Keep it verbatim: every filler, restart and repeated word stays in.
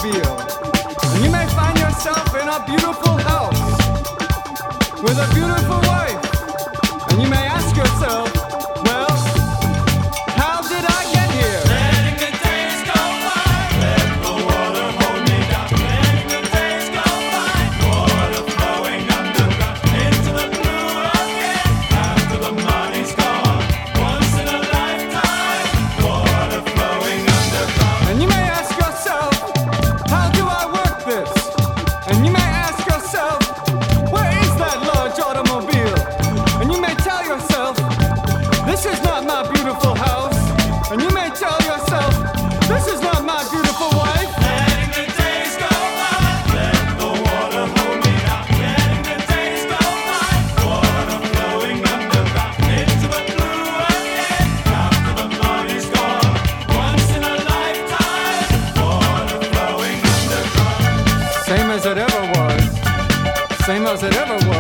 automobile. And you may find yourself in a beautiful house with a beautiful wife. And you may ask yourself, well, how did I get here? Letting the days go by, let the water hold me down. Letting the days go by, water flowing underground into the blue again. After the money's gone, once in a lifetime, water flowing underground. And you may ask yourself, how do I work this? And you may ask yourself, where is that large automobile? And you may tell yourself, this is not my beautiful house. And you may tell yourself, this is not my beautiful wife. Letting the days go by, let the water hold me down. Letting the days go by, water flowing underground into the blue again. After the money's gone, once in a lifetime, water flowing underground. Same as it ever was. Same as it ever was.